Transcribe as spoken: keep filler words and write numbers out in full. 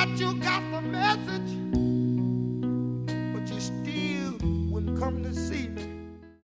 that you got the message, but you still wouldn't come to see me.